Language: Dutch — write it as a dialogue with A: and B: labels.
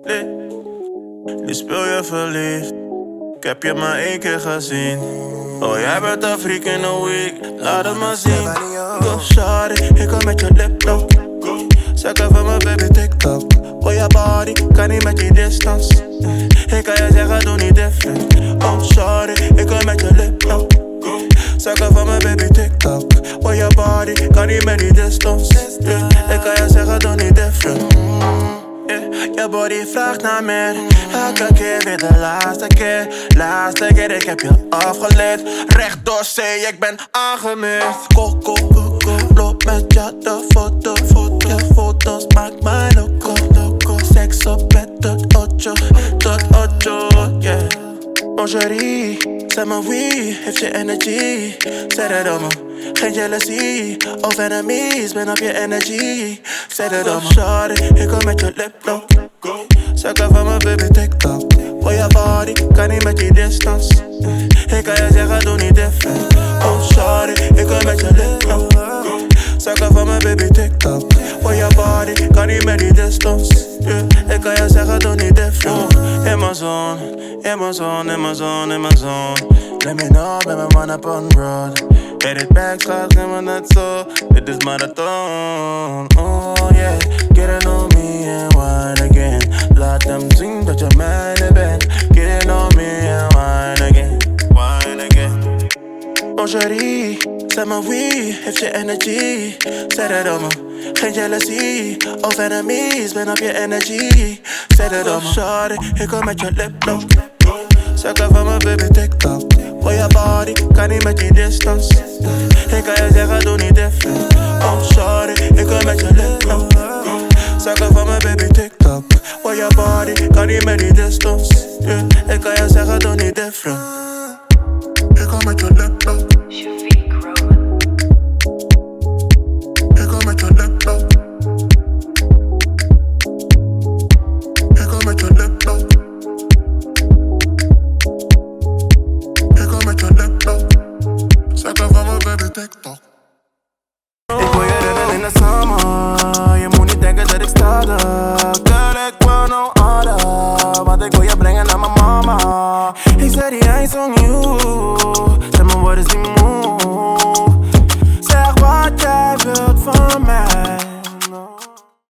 A: Nu speel je verliefd. Ik heb je maar 1 keer gezien. Oh, jij bent een freak in a week. Laat het maar zien. Go shawty, ik kom met je liplock. Zeg even mijn baby TikTok. Oh, je body kan niet met die distance. Ik kan je zeggen, doe niet different. Oh, shawty, ik kom met je liplock. Zeg even mijn baby TikTok. Oh, je body kan niet met die distance. Ik kan je zeggen, doe niet different. Je body vraagt naar meer. Elke keer weer de laatste keer. Laatste keer, ik heb je afgeleerd. Recht door zee, ik ben aangemeerd. Coco, loop met je de foto. Je foto's maakt mij loco. Seks op bed tot ocho, yeah. Lingerie, zeg maar wie heeft je energie? Zeg het om me, geen jealousy of enemies, ben op je energie. Zeg het om me, shawty, ik kom met je liplock. Zeg even mijn baby TikTok. Oh, je body kan niet met die distance. Ik kan je zeggen, doe niet different. Oh, shawty, ik kom met je liplock. Zeg even mijn baby TikTok. Oh, je body kan niet met die distance. Ik kan je zeggen, doe niet different. In my zone, in my zone, in my zone, in my zone. Let me know, ben mijn man up on road. Hit it back, schat, neem me net zo. Dit is marathon, oh yeah. Get it on me and wine again. Laat hem zien dat je mijne bent. Get it on me and wine again, wine again. Lingerie, zeg maar wie heeft je energie? Zeg het om me, geen jealousy of enemies, ben op je energie. Zeg het om me, shawty, ik kom met je liplock. Zeg even mijn baby TikTok. Oh, je body kan niet met die distance. Ik kan je zeggen, doe niet different. Oh, shawty, ik kom met je liplock. Zeg even mijn baby TikTok. Oh, je body kan niet met die distance. Ik kan je zeggen, doe niet different. Ik kom met je liplock. Ik kom met je liplock. Ik kom met je liplock. Ik kom met je liplock. Zeg even mijn baby TikTok. Ik wil je redden in de zomer. Je moet niet denken dat ik sta er. Girl, ik wil no other. Want ik wil je brengen naar mijn mama. Ik zei die eyes on you. Zeg maar wat is die move? Zeg wat jij wilt van mij.